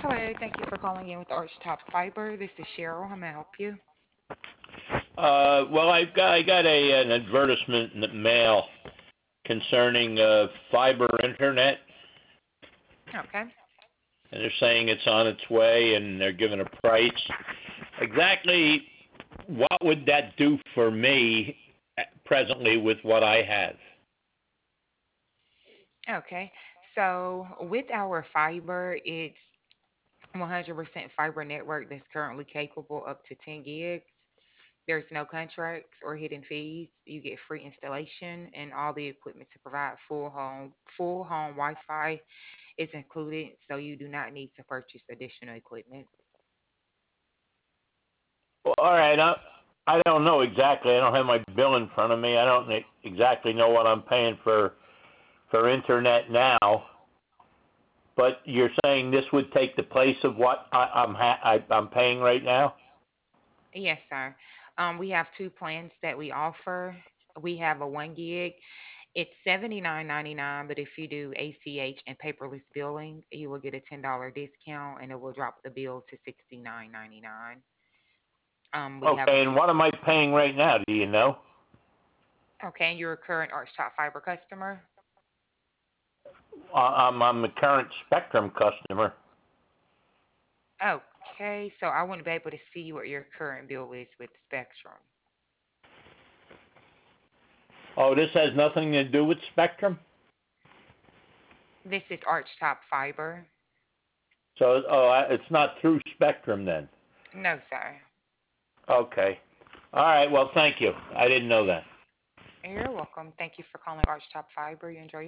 Hello, thank you for calling in with Archtop Fiber. This is Cheryl. How may I help you? Well, I got an advertisement in the mail concerning fiber internet, Okay. and they're saying it's on its way, and they're giving a price. Exactly, what would that do for me presently with what I have? Okay. So with our fiber, it's 100% fiber network that's currently capable up to 10 gigs. There's no contracts or hidden fees. You get free installation and all the equipment to provide full home Wi-Fi is included, so you do not need to purchase additional equipment. Well, all right, I don't know exactly. I don't have my bill in front of me. I don't exactly know what I'm paying for internet now. But you're saying this would take the place of what I'm paying right now? Yes, sir. We have two plans that we offer. We have a 1 gig. It's 79.99, but if you do ACH and paperless billing, you will get a $10 discount and it will drop the bill to 69.99. We have a Okay, and what am I paying right now? Do you know? okay, and you're a current Archtop Fiber customer. I'm a current Spectrum customer. Okay, so I wouldn't be able to see what your current bill is with Spectrum. Oh, this has nothing to do with Spectrum? This is Archtop Fiber. So, it's not through Spectrum then. No, sir. Okay. All right. Well, thank you. I didn't know that. You're welcome. Thank you for calling Archtop Fiber. You enjoy